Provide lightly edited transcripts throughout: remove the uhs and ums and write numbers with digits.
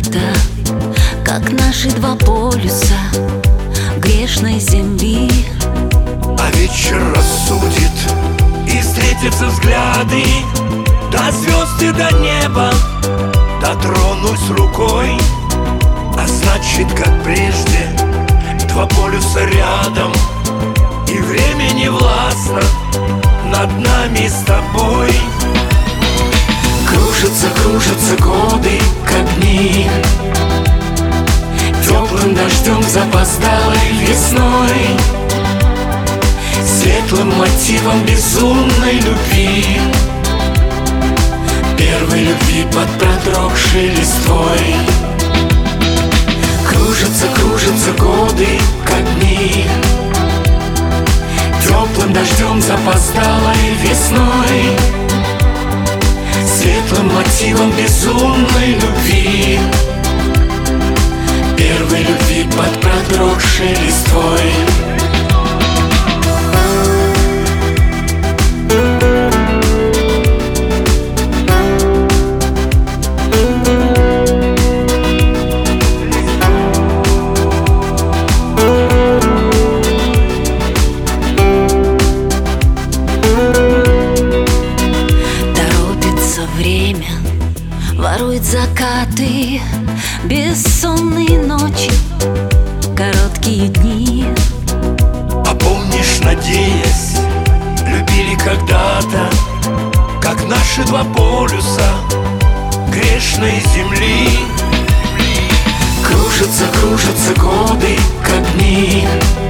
когда-то, как наши два полюса грешной земли. А вечер рассудит, и встретятся взгляды, до звезд и до неба дотронусь рукой. А значит, как прежде, два полюса рядом, и время не властно над нами с тобой. Кружатся, кружатся годы, как дни, теплым дождем запоздалой весной, светлым мотивом безумной любви, первой любви под продрогшей листвой. Кружатся, кружатся годы, как дни, теплым дождем запоздалой весной, светлым мотивом безумной любви, первой любви под продрогшей листвой. Время ворует закаты, бессонные ночи, короткие дни. А помнишь, надеясь, любили когда-то, как наши два полюса грешной земли. Кружатся, кружатся годы, как дни,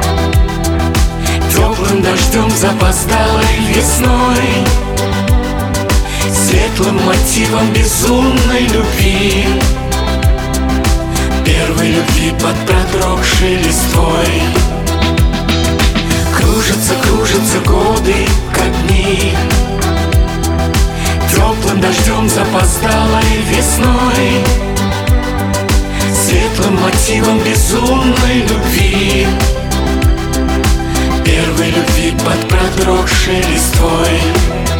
теплым дождем запоздалой весной, светлым мотивом безумной любви, первой любви под продрогшей листвой. Кружатся, кружатся годы, как дни, теплым дождем запоздалой весной, светлым мотивом безумной любви, первой любви под продрогшей листвой.